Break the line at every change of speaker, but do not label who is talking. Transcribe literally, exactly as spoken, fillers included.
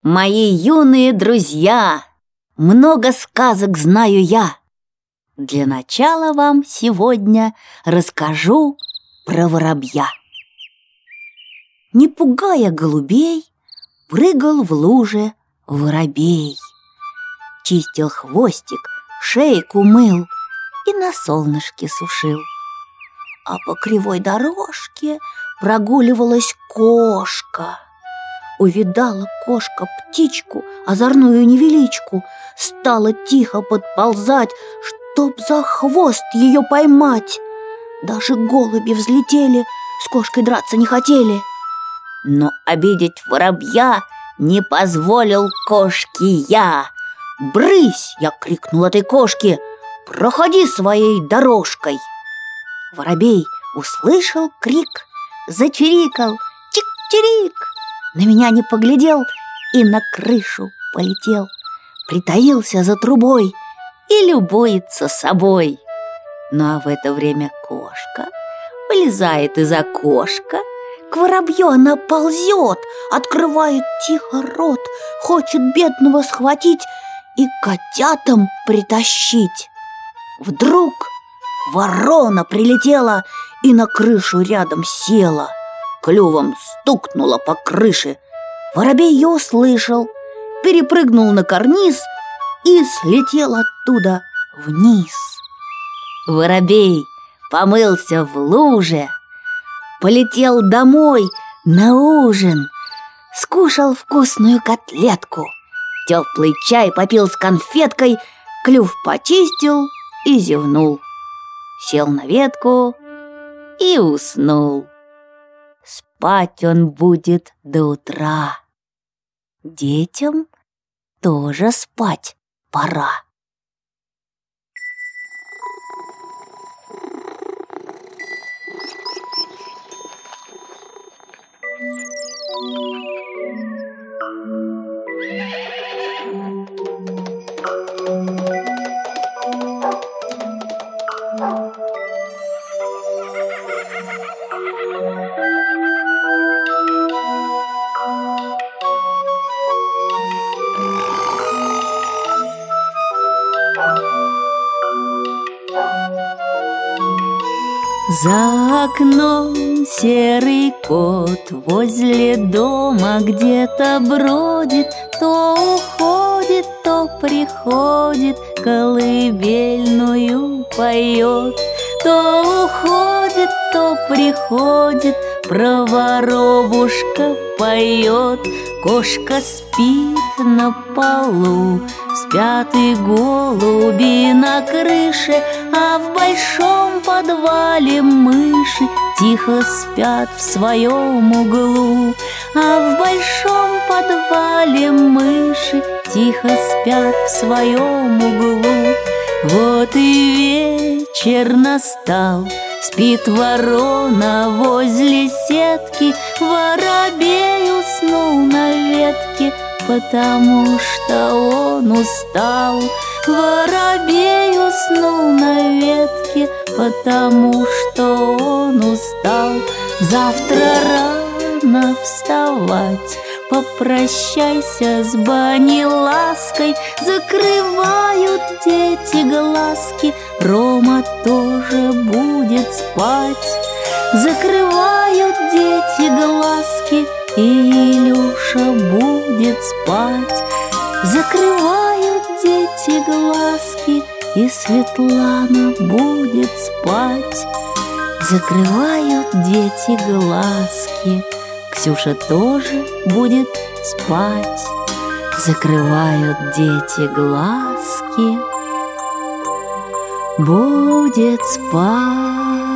Мои юные друзья, много сказок знаю я. Для начала вам сегодня расскажу про воробья. Не пугая голубей, прыгал в луже воробей. Чистил хвостик, шейку мыл и на солнышке сушил. А по кривой дорожке прогуливалась кошка. Увидала кошка птичку, озорную невеличку, стала тихо подползать, чтоб за хвост ее поймать. Даже голуби взлетели, с кошкой драться не хотели. Но обидеть воробья не позволил кошке я. «Брысь!» — я крикнул этой кошке, «проходи своей дорожкой!» Воробей услышал крик, зачирикал, чик-чирик, на меня не поглядел и на крышу полетел. Притаился за трубой и любуется собой. Ну а в это время кошка вылезает из окошка. К воробью она ползет, открывает тихо рот, хочет бедного схватить и котятам притащить. Вдруг ворона прилетела и на крышу рядом села, клювом стукнула по крыше. Воробей ее услышал, перепрыгнул на карниз и слетел оттуда вниз. Воробей помылся в луже, полетел домой на ужин, скушал вкусную котлетку, теплый чай попил с конфеткой, клюв почистил и зевнул. Сел на ветку и уснул. Спать он будет до утра. Детям тоже спать пора. За окном серый кот возле дома где-то бродит, то уходит, то приходит, колыбельную поет. То уходит, то приходит, про воробушка поет. Кошка спит на полу, спят и голуби на крыше, а в большом подвале мыши тихо спят в своем углу. А в большом подвале мыши тихо спят в своем углу. Вот и вечер настал, спит ворона возле сетки, воробей уснул на ветке, потому что он устал. Воробей уснул на ветке, потому что он устал. Завтра рано вставать, попрощайся с Баней лаской. Закрывают дети глазки, Рома тоже будет спать. Закрывают дети глазки, и Илюша будет спать. Закрывают дети глазки, и Светлана будет спать. Закрывают дети глазки, Ксюша тоже будет спать. Закрывают дети глазки, будет спать.